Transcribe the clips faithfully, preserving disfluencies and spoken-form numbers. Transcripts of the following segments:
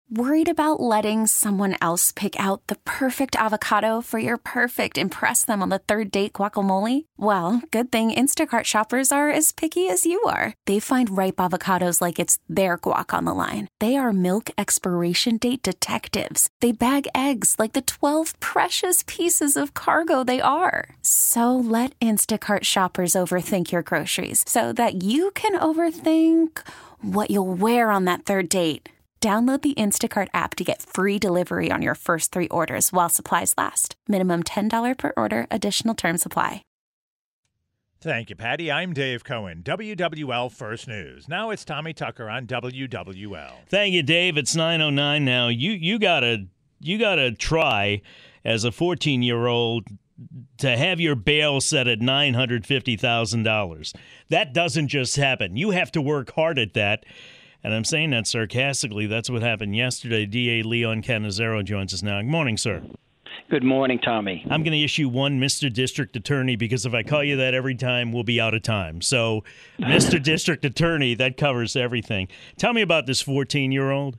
Worried about letting someone else pick out the perfect avocado for your perfect impress them on the third date guacamole? Well, good thing Instacart shoppers are as picky as you are. They find ripe avocados like it's their guac on the line. They are milk expiration date detectives. They bag eggs like the twelve precious pieces of cargo they are. So let Instacart shoppers overthink your groceries so that you can overthink what you'll wear on that third date. Download the Instacart app to get free delivery on your first three orders while supplies last. Minimum ten dollars per order. Additional terms apply. Thank you, Patty. I'm Dave Cohen, W W L First News. Now it's Tommy Tucker on W W L. Thank you, Dave. It's nine oh nine now. You you gotta you gotta try as a fourteen-year-old to have your bail set at nine hundred fifty thousand dollars. That doesn't just happen. You have to work hard at that. And I'm saying that sarcastically. That's what happened yesterday. D A Leon Cannizzaro joins us now. Good morning, sir. Good morning, Tommy. I'm going to issue one Mister District Attorney because if I call you that every time, we'll be out of time. So, Mister District Attorney, that covers everything. Tell me about this fourteen-year-old.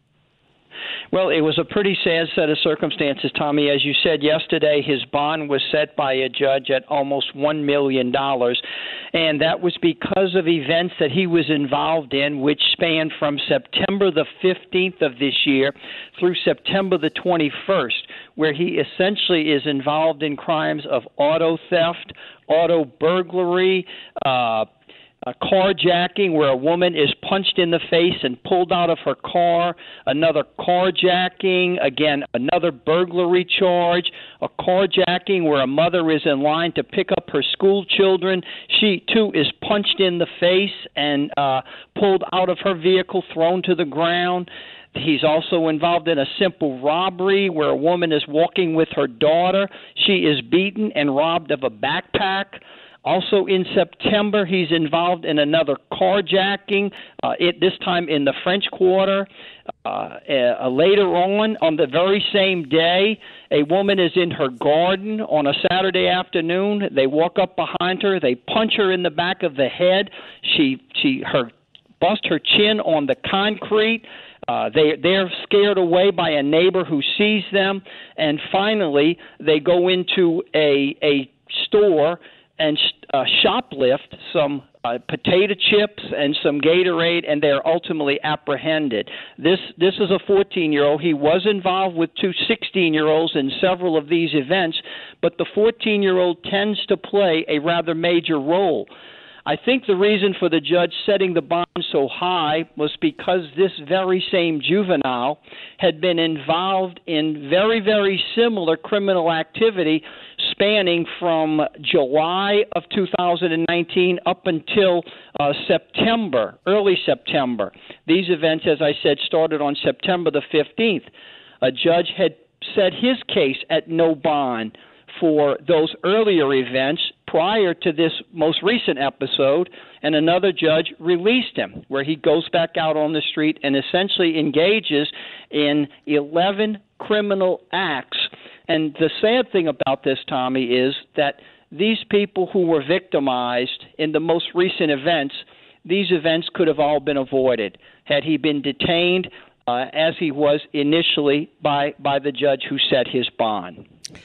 Well, it was a pretty sad set of circumstances, Tommy. As you said yesterday, his bond was set by a judge at almost one million dollars, and that was because of events that he was involved in, which spanned from September the fifteenth of this year through September the twenty-first, where he essentially is involved in crimes of auto theft, auto burglary, uh Uh, carjacking, where a woman is punched in the face and pulled out of her car, another carjacking, again, another burglary charge, a carjacking where a mother is in line to pick up her school children. She, too, is punched in the face and uh, pulled out of her vehicle, thrown to the ground. He's also involved in a simple robbery where a woman is walking with her daughter. She is beaten and robbed of a backpack. Also in September, he's involved in another carjacking, uh, it, this time in the French Quarter. Uh, uh, later on, on the very same day, a woman is in her garden on a Saturday afternoon. They walk up behind her. They punch her in the back of the head. She, she, her, bust her chin on the concrete. Uh, they, they're scared away by a neighbor who sees them. And finally, they go into a, a store and uh, shoplift some uh, potato chips and some Gatorade, and they're ultimately apprehended. This this is a fourteen-year-old. He was involved with two sixteen-year-olds in several of these events, but the fourteen-year-old tends to play a rather major role. I think the reason for the judge setting the bond so high was because this very same juvenile had been involved in very, very similar criminal activity spanning from July of two thousand nineteen up until uh, September, early September. These events, as I said, started on September the fifteenth. A judge had set his case at no bond for those earlier events prior to this most recent episode, and another judge released him, where he goes back out on the street and essentially engages in eleven criminal acts. And the sad thing about this, Tommy, is that these people who were victimized in the most recent events, these events could have all been avoided had he been detained uh, as he was initially by, by the judge who set his bond.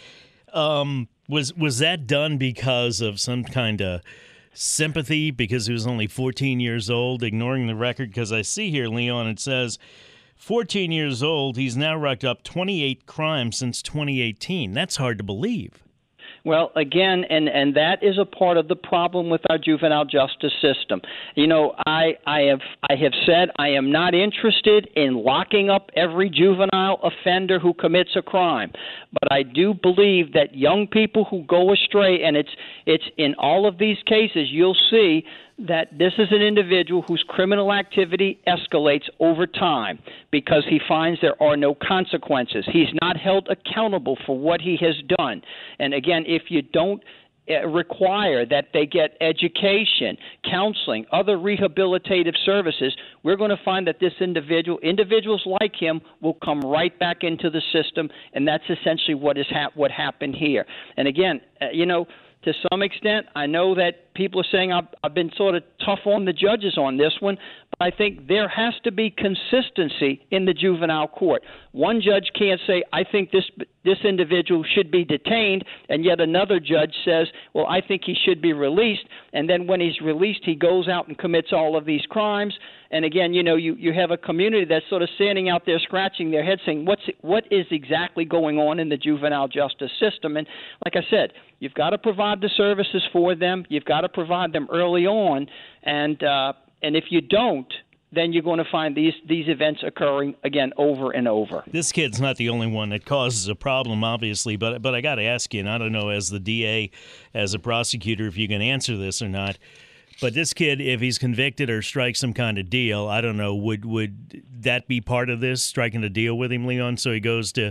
Um, was was that done because of some kind of sympathy, because he was only fourteen years old, ignoring the record? Because I see here, Leon, it says fourteen years old, he's now racked up twenty-eight crimes since twenty eighteen. That's hard to believe. Well, again, and, and that is a part of the problem with our juvenile justice system. You know, I I have I have said I am not interested in locking up every juvenile offender who commits a crime, but I do believe that young people who go astray, and it's it's in all of these cases, you'll see that this is an individual whose criminal activity escalates over time because he finds there are no consequences. He's not held accountable for what he has done. And again, if you don't uh, require that they get education, counseling, other rehabilitative services, we're going to find that this individual, individuals like him, will come right back into the system, and that's essentially what is hap- what happened here. And again, uh, you know, to some extent, I know that people are saying I've, I've been sort of tough on the judges on this one, I think there has to be consistency in the juvenile court. One judge can't say, I think this this individual should be detained, and yet another judge says, well, I think he should be released. And then when he's released, he goes out and commits all of these crimes. And again, you know, you, you have a community that's sort of standing out there scratching their head saying, what's what is exactly going on in the juvenile justice system? And like I said, you've got to provide the services for them. You've got to provide them early on. And uh, and if you don't, then you're going to find these these events occurring again over and over. This kid's not the only one that causes a problem, obviously, but but I got to ask you, and I don't know as the D A, as a prosecutor, if you can answer this or not, but this kid, if he's convicted or strikes some kind of deal, I don't know, would would that be part of this, striking a deal with him, Leon, so he goes to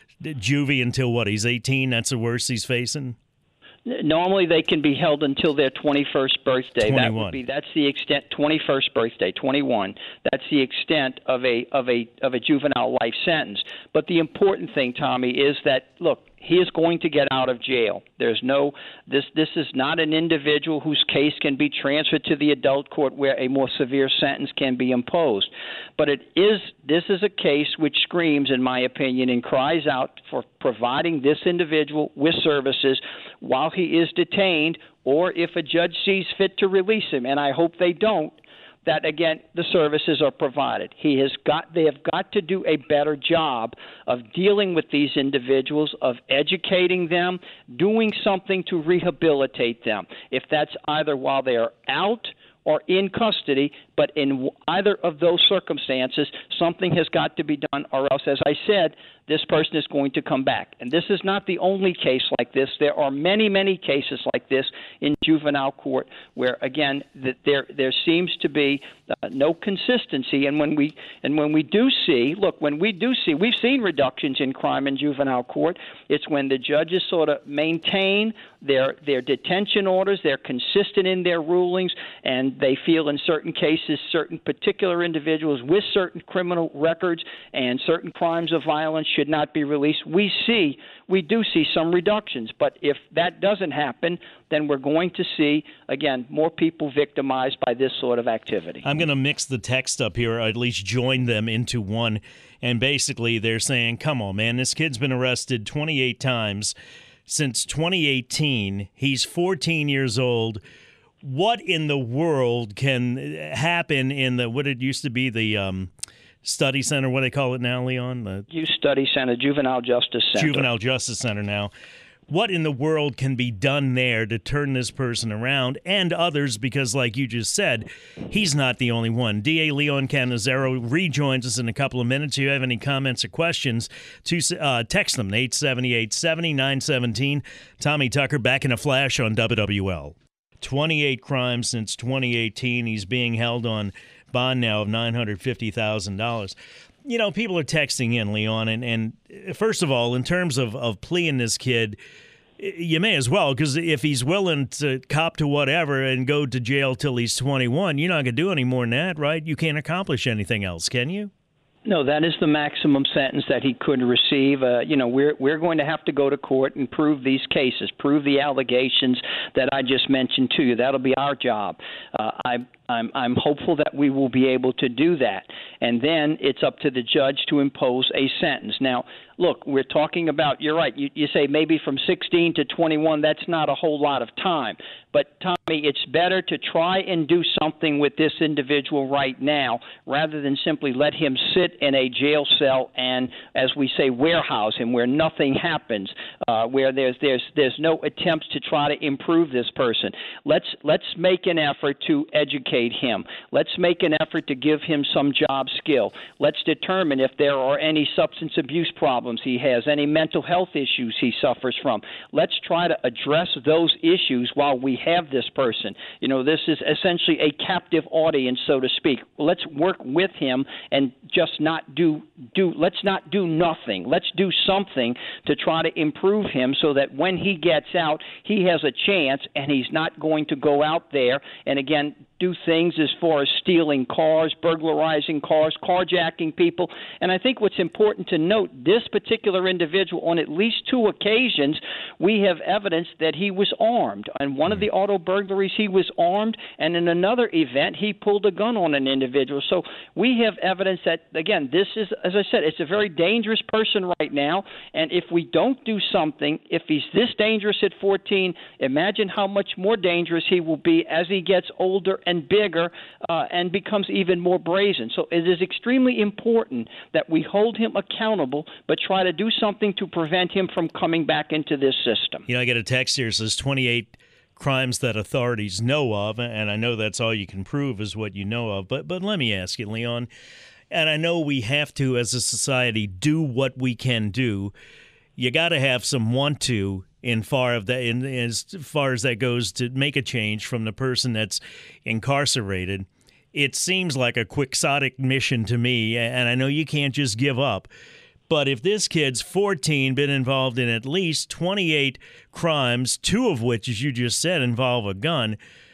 juvie until, what, he's eighteen? That's the worst he's facing? Normally, they can be held until their twenty-first birthday. twenty-one. That would be that's the extent. twenty-first birthday, twenty-one. That's the extent of a of a of a juvenile life sentence. But the important thing, Tommy, is that look, he is going to get out of jail. There's no this this is not an individual whose case can be transferred to the adult court where a more severe sentence can be imposed. But it is this is a case which screams, in my opinion, and cries out for providing this individual with services while he is detained, or if a judge sees fit to release him, and I hope they don't, that, again, the services are provided. He has got, they have got to do a better job of dealing with these individuals, of educating them, doing something to rehabilitate them. If that's either while they are out or in custody, but in either of those circumstances, something has got to be done, or else, as I said, this person is going to come back. And this is not the only case like this. There are many, many cases like this in juvenile court where, again, that there there seems to be uh, no consistency. And when we and when we do see, look, when we do see, we've seen reductions in crime in juvenile court. It's when the judges sort of maintain their their detention orders, they're consistent in their rulings, and they feel in certain cases certain particular individuals with certain criminal records and certain crimes of violence should not be released. We see, we do see some reductions, but if that doesn't happen, then we're going to see, again, more people victimized by this sort of activity. I'm going to mix the text up here, or at least join them into one, and basically they're saying, come on, man, this kid's been arrested twenty-eight times since twenty eighteen. He's fourteen years old. What in the world can happen in the, what it used to be, the um, study center, what do they call it now, Leon? The Youth Study Center, Juvenile Justice Center. Juvenile Justice Center now. What in the world can be done there to turn this person around, and others, because like you just said, he's not the only one. D A Leon Cannizzaro rejoins us in a couple of minutes. If you have any comments or questions, to uh, text them, eight seven eight, seven oh, nine one seven. Tommy Tucker back in a flash on W W L. twenty-eight crimes since twenty eighteen. He's being held on bond now of nine hundred fifty thousand dollars. You know, people are texting in, Leon, and, and first of all, in terms of, of pleading this kid, you may as well, because if he's willing to cop to whatever and go to jail till he's twenty-one, you're not going to do any more than that, right? You can't accomplish anything else, can you? No, that is the maximum sentence that he could receive. Uh, you know, we're we're going to have to go to court and prove these cases, prove the allegations that I just mentioned to you. That'll be our job. Uh, I, I'm I'm hopeful that we will be able to do that, and then it's up to the judge to impose a sentence. Now, look, we're talking about. You're right. You, you say maybe from sixteen to twenty-one. That's not a whole lot of time. But, Tommy, it's better to try and do something with this individual right now rather than simply let him sit in a jail cell and, as we say, warehouse him where nothing happens, uh, where there's there's there's no attempts to try to improve this person. Let's let's make an effort to educate him. Let's make an effort to give him some job skill. Let's determine if there are any substance abuse problems he has, any mental health issues he suffers from. Let's try to address those issues while we have this person. You know, this is essentially a captive audience, so to speak. Let's work with him and just not do do. Let's not do nothing. Let's do something to try to improve him so that when he gets out, he has a chance and he's not going to go out there and again do things as far as stealing cars, burglarizing cars, carjacking people. And I think what's important to note, this particular individual, on at least two occasions, we have evidence that he was armed. On one of the auto burglaries, he was armed, and in another event, he pulled a gun on an individual. So we have evidence that, again, this is, as I said, it's a very dangerous person right now, and if we don't do something, if he's this dangerous at fourteen, imagine how much more dangerous he will be as he gets older and bigger uh, and becomes even more brazen. So it is extremely important that we hold him accountable, but try to do something to prevent him from coming back into this system. You know, I get a text here that says twenty-eight crimes that authorities know of, and I know that's all you can prove is what you know of. But but let me ask you, Leon, and I know we have to, as a society, do what we can do. You got to have some want to in far of that, in as far as that goes, to make a change from the person that's incarcerated. It seems like a quixotic mission to me, and I know you can't just give up. But if this kid's fourteen, been involved in at least twenty-eight crimes, two of which, as you just said, involve a gun,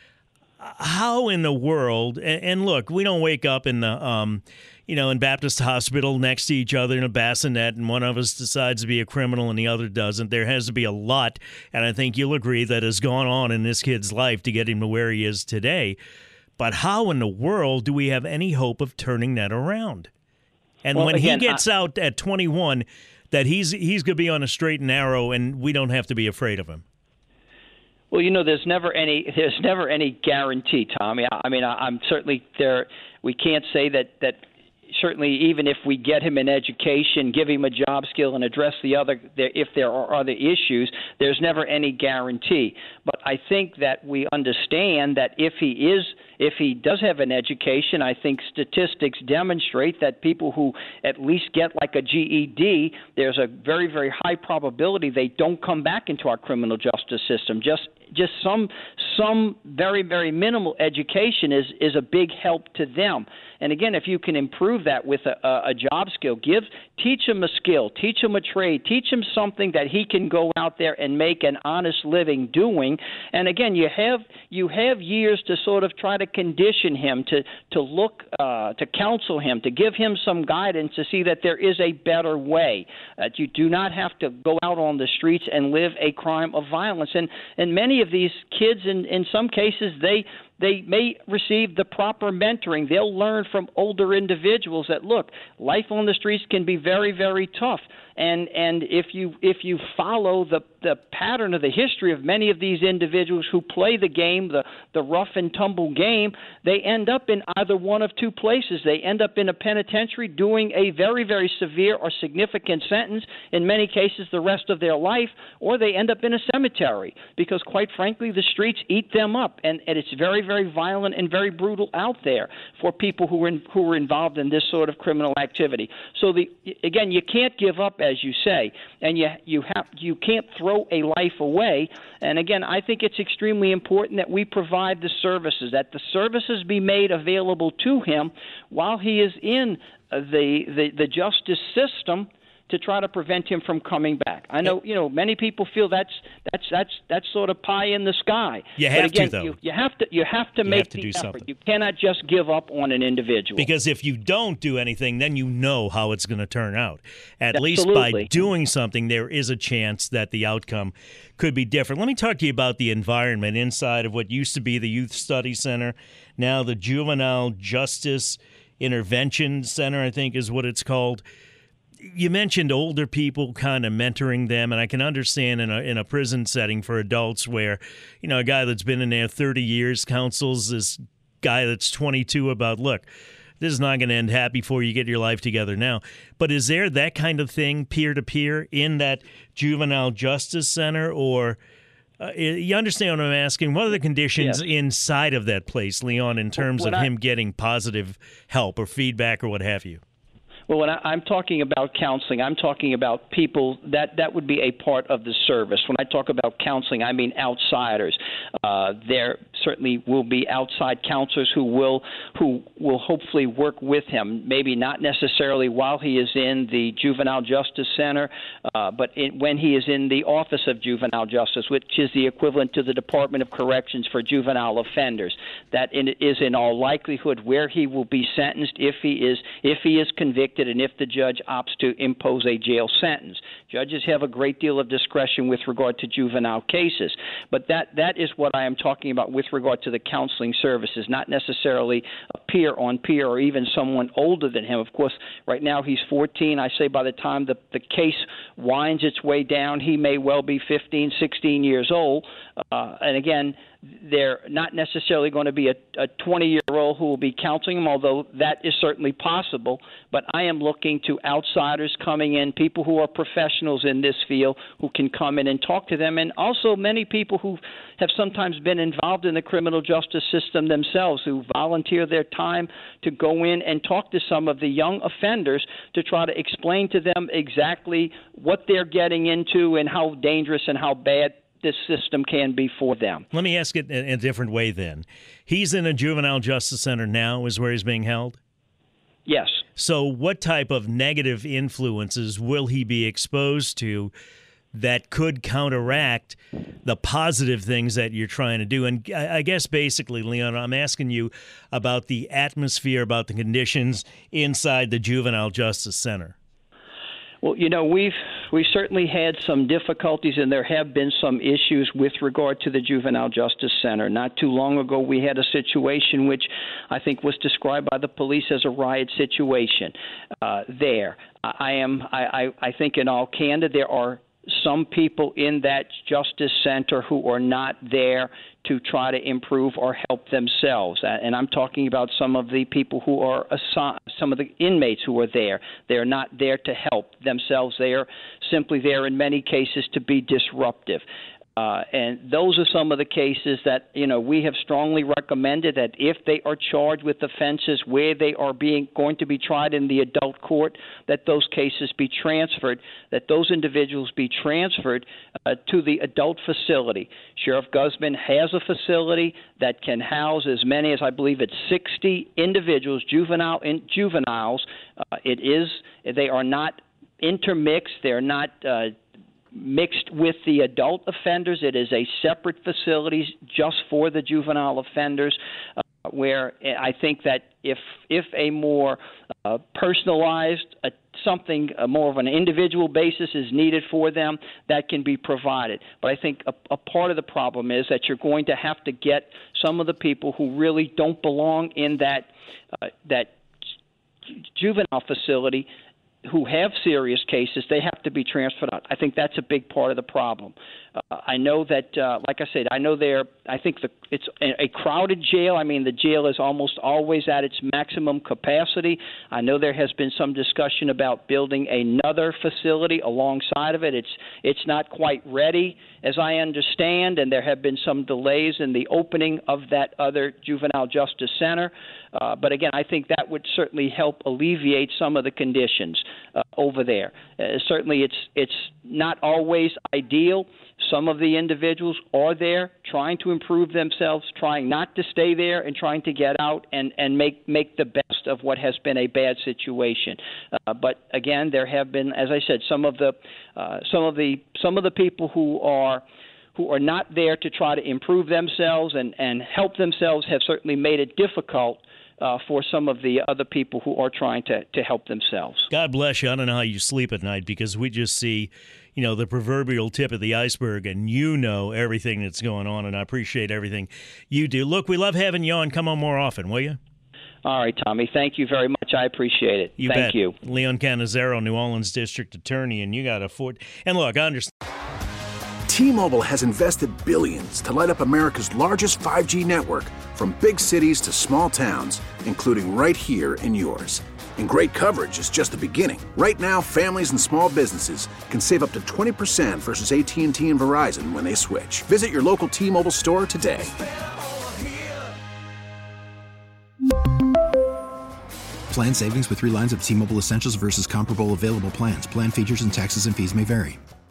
how in the world? And, and look, we don't wake up in the, um, you know, in Baptist Hospital next to each other in a bassinet, and one of us decides to be a criminal and the other doesn't. There has to be a lot, and I think you'll agree, that has gone on in this kid's life to get him to where he is today. But how in the world do we have any hope of turning that around? And well, when again, he gets I- out at twenty-one, that he's he's going to be on a straight and narrow, and we don't have to be afraid of him. Well, you know, there's never any there's never any guarantee, Tommy. I, I mean, I, I'm certainly there. We can't say that that. Certainly, even if we get him an education, give him a job skill, and address the other, if there are other issues, there's never any guarantee. But I think that we understand that if he is, if he does have an education, I think statistics demonstrate that people who at least get like a G E D, there's a very, very high probability they don't come back into our criminal justice system. Just just some some very, very minimal education is, is a big help to them. And again, if you can improve that with a, a, a job skill, give teach him a skill, teach him a trade, teach him something that he can go out there and make an honest living doing. And again, you have you have years to sort of try to condition him, to to look, uh, to counsel him, to give him some guidance to see that there is a better way. That you do not have to go out on the streets and live a crime of violence. And and many of these kids, in in some cases, they. They may receive the proper mentoring. They'll learn from older individuals that, look, life on the streets can be very, very tough. And and if you if you follow the, the pattern of the history of many of these individuals who play the game, the, the rough and tumble game, they end up in either one of two places. They end up in a penitentiary doing a very, very severe or significant sentence, in many cases the rest of their life, or they end up in a cemetery because, quite frankly, the streets eat them up. And, and it's very, very violent and very brutal out there for people who are, in, who are involved in this sort of criminal activity. So, the again, you can't give up, as you say, and you you have you can't throw a life away. And again, I think it's extremely important that we provide the services, that the services be made available to him while he is in the the, the justice system, to try to prevent him from coming back. I know, you know, many people feel that's that's that's that's sort of pie in the sky. You have but again, to, though. You, you have to you have to you make have to the do effort. something. You cannot just give up on an individual. Because if you don't do anything, then you know how it's going to turn out. At Absolutely. least by doing something, there is a chance that the outcome could be different. Let me talk to you about the environment inside of what used to be the Youth Study Center, now the Juvenile Justice Intervention Center, I think is what it's called. You mentioned older people kind of mentoring them, and I can understand in a in a prison setting for adults where, you know, a guy that's been in there thirty years counsels this guy that's twenty-two about, look, this is not going to end happy before you get your life together now. But is there that kind of thing peer-to-peer in that Juvenile Justice Center? Or uh, you understand what I'm asking? What are the conditions yeah. inside of that place, Leon, in terms well, of I- him getting positive help or feedback or what have you? Well, when I, I'm talking about counseling, I'm talking about people that that would be a part of the service. When I talk about counseling, I mean outsiders. Uh, there certainly will be outside counselors who will who will hopefully work with him, maybe not necessarily while he is in the Juvenile Justice Center, uh, but in, when he is in the Office of Juvenile Justice, which is the equivalent to the Department of Corrections for juvenile offenders. That in, is in all likelihood where he will be sentenced if he is if he is convicted and if the judge opts to impose a jail sentence. Judges have a great deal of discretion with regard to juvenile cases, but that, that is what I am talking about with regard to the counseling services, not necessarily a peer on peer or even someone older than him. Of course, right now he's fourteen. I say by the time the, the case winds its way down, he may well be fifteen, sixteen years old. Uh, and again, they're not necessarily going to be a twenty-year-old who will be counseling him, although that is certainly possible. But I am looking to outsiders coming in, people who are professionals in this field who can come in and talk to them, and also many people who have sometimes been involved in the criminal justice system themselves, who volunteer their time to go in and talk to some of the young offenders to try to explain to them exactly what they're getting into and how dangerous and how bad this system can be for them. Let me ask it in a different way then. He's in a juvenile justice center now, is where he's being held? Yes. So what type of negative influences will he be exposed to that could counteract the positive things that you're trying to do? And I guess basically, Leon, I'm asking you about the atmosphere, about the conditions inside the Juvenile Justice Center. Well, you know, we've we certainly had some difficulties, and there have been some issues with regard to the Juvenile Justice Center. Not too long ago, we had a situation which I think was described by the police as a riot situation uh, there. I am, I, I, I think in all candor, there are some people in that justice center who are not there to try to improve or help themselves. And I'm talking about some of the people who are assigned, some of the inmates who are there. They're not there to help themselves. They are simply there in many cases to be disruptive. Uh, and those are some of the cases that, you know, we have strongly recommended that if they are charged with offenses where they are being going to be tried in the adult court, that those cases be transferred, that those individuals be transferred uh, to the adult facility. Sheriff Guzman has a facility that can house as many as, I believe it's sixty individuals, juvenile in, juveniles. Uh, it is, they are not intermixed. They're not uh, mixed with the adult offenders. It is a separate facility just for the juvenile offenders, uh, where I think that if if a more uh, personalized, uh, something uh, more of an individual basis is needed for them, that can be provided. But I think a, a part of the problem is that you're going to have to get some of the people who really don't belong in that uh, that juvenile facility, who have serious cases, they have to be transferred out. I think that's a big part of the problem. Uh, I know that, uh, like I said, I know they're, I think the, it's a, a crowded jail. I mean, the jail is almost always at its maximum capacity. I know there has been some discussion about building another facility alongside of it. It's, it's not quite ready, as I understand, and there have been some delays in the opening of that other juvenile justice center. Uh, but again, I think that would certainly help alleviate some of the conditions uh, over there. Uh, certainly, it's it's not always ideal. Some of the individuals are there trying to improve themselves, trying not to stay there, and trying to get out and, and make, make the best of what has been a bad situation. Uh, but again, there have been, as I said, some of the uh, some of the some of the people who are who are not there to try to improve themselves and, and help themselves have certainly made it difficult Uh, for some of the other people who are trying to, to help themselves. God bless you. I don't know how you sleep at night, because we just see, you know, the proverbial tip of the iceberg, and you know everything that's going on, and I appreciate everything you do. Look, we love having you on. Come on more often, will you? All right, Tommy. Thank you very much. I appreciate it. You Thank bet. you. Leon Cannizzaro, New Orleans District Attorney, and you got a fort. And look, I understand. T-Mobile has invested billions to light up America's largest five G network, from big cities to small towns, including right here in yours. And great coverage is just the beginning. Right now, families and small businesses can save up to twenty percent versus A T and T and Verizon when they switch. Visit your local T-Mobile store today. Plan savings with three lines of T-Mobile Essentials versus comparable available plans. Plan features and taxes and fees may vary.